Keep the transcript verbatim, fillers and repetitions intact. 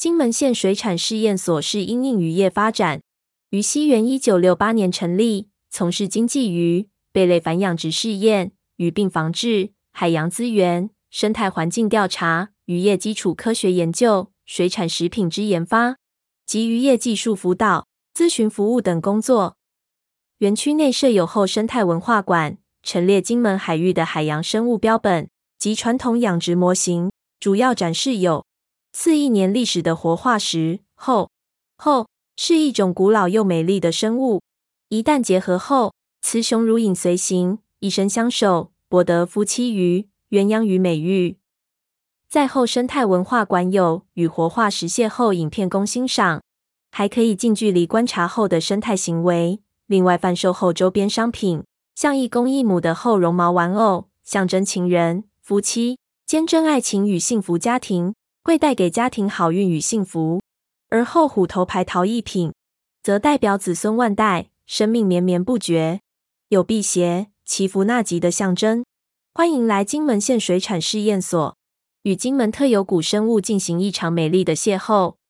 金门县水产试验所是因应渔业发展，于西元一九六八年成立，从事经济鱼、贝类繁养殖试验、鱼病防治、海洋资源、生态环境调查、渔业基础科学研究、水产食品之研发及渔业技术辅导、咨询服务等工作。园区内设有后生态文化馆，陈列金门海域的海洋生物标本及传统养殖模型，主要展示有四亿年历史的活化石后。后是一种古老又美丽的生物，一旦结合后，雌雄如影随形，一生相守，博得夫妻鱼、鸳鸯鱼美誉。在后生态文化馆有与活化石邂逅影片供欣赏，还可以近距离观察后的生态行为。另外贩售后周边商品，像一公一母的后绒毛玩偶，象征情人、夫妻坚贞爱情与幸福家庭，会带给家庭好运与幸福。而后虎头牌陶艺品，则代表子孙万代，生命绵绵不绝，有辟邪、祈福纳吉的象征。欢迎来金门县水产试验所，与金门特有古生物进行一场美丽的邂逅。